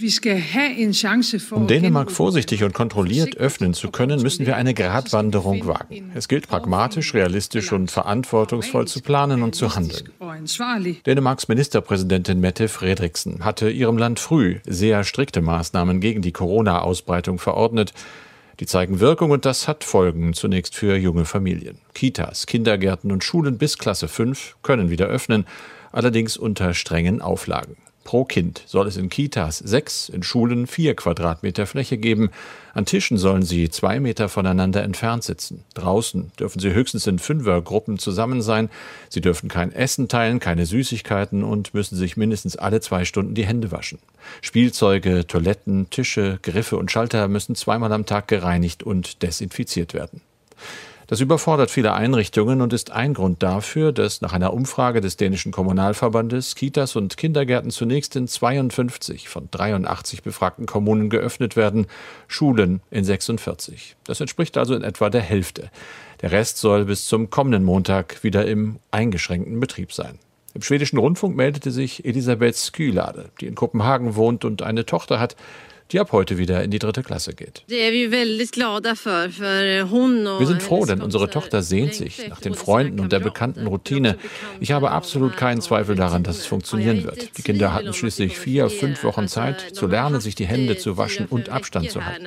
Um Dänemark vorsichtig und kontrolliert öffnen zu können, müssen wir eine Gratwanderung wagen. Es gilt pragmatisch, realistisch und verantwortungsvoll zu planen und zu handeln. Dänemarks Ministerpräsidentin Mette Frederiksen hatte ihrem Land früh sehr strikte Maßnahmen gegen die Corona-Ausbreitung verordnet. Die zeigen Wirkung und das hat Folgen, zunächst für junge Familien. Kitas, Kindergärten und Schulen bis Klasse 5 können wieder öffnen, allerdings unter strengen Auflagen. Pro Kind soll es in Kitas 6, in Schulen 4 Quadratmeter Fläche geben. An Tischen sollen sie 2 Meter voneinander entfernt sitzen. Draußen dürfen sie höchstens in Fünfergruppen zusammen sein. Sie dürfen kein Essen teilen, keine Süßigkeiten und müssen sich mindestens alle 2 Stunden die Hände waschen. Spielzeuge, Toiletten, Tische, Griffe und Schalter müssen 2-mal am Tag gereinigt und desinfiziert werden. Das überfordert viele Einrichtungen und ist ein Grund dafür, dass nach einer Umfrage des dänischen Kommunalverbandes Kitas und Kindergärten zunächst in 52 von 83 befragten Kommunen geöffnet werden, Schulen in 46. Das entspricht also in etwa der Hälfte. Der Rest soll bis zum kommenden Montag wieder im eingeschränkten Betrieb sein. Im schwedischen Rundfunk meldete sich Elisabeth Skylade, die in Kopenhagen wohnt und eine Tochter hat, die ab heute wieder in die 3. Klasse geht. Wir sind froh, denn unsere Tochter sehnt sich nach den Freunden und der bekannten Routine. Ich habe absolut keinen Zweifel daran, dass es funktionieren wird. Die Kinder hatten schließlich 4-5 Wochen Zeit, zu lernen, sich die Hände zu waschen und Abstand zu halten.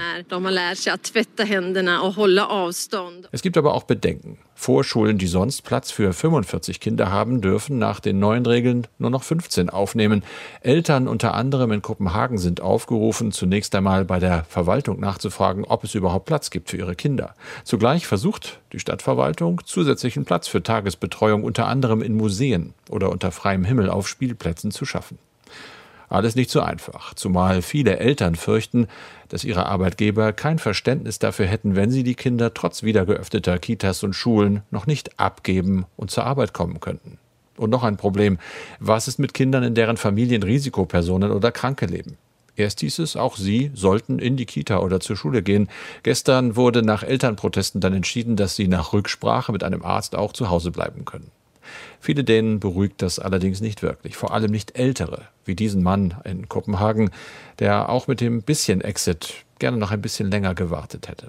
Es gibt aber auch Bedenken. Vorschulen, die sonst Platz für 45 Kinder haben, dürfen nach den neuen Regeln nur noch 15 aufnehmen. Eltern unter anderem in Kopenhagen sind aufgerufen, zunächst einmal bei der Verwaltung nachzufragen, ob es überhaupt Platz gibt für ihre Kinder. Zugleich versucht die Stadtverwaltung, zusätzlichen Platz für Tagesbetreuung unter anderem in Museen oder unter freiem Himmel auf Spielplätzen zu schaffen. Alles nicht so einfach, zumal viele Eltern fürchten, dass ihre Arbeitgeber kein Verständnis dafür hätten, wenn sie die Kinder trotz wieder geöffneter Kitas und Schulen noch nicht abgeben und zur Arbeit kommen könnten. Und noch ein Problem: Was ist mit Kindern, in deren Familien Risikopersonen oder Kranke leben? Erst hieß es, auch sie sollten in die Kita oder zur Schule gehen. Gestern wurde nach Elternprotesten dann entschieden, dass sie nach Rücksprache mit einem Arzt auch zu Hause bleiben können. Viele Dänen beruhigt das allerdings nicht wirklich, vor allem nicht Ältere, wie diesen Mann in Kopenhagen, der auch mit dem bisschen Exit gerne noch ein bisschen länger gewartet hätte.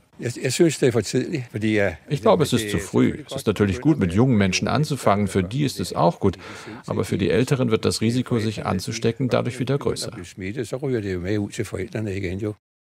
Ich glaube, es ist zu früh. Es ist natürlich gut, mit jungen Menschen anzufangen, für die ist es auch gut, aber für die Älteren wird das Risiko, sich anzustecken, dadurch wieder größer.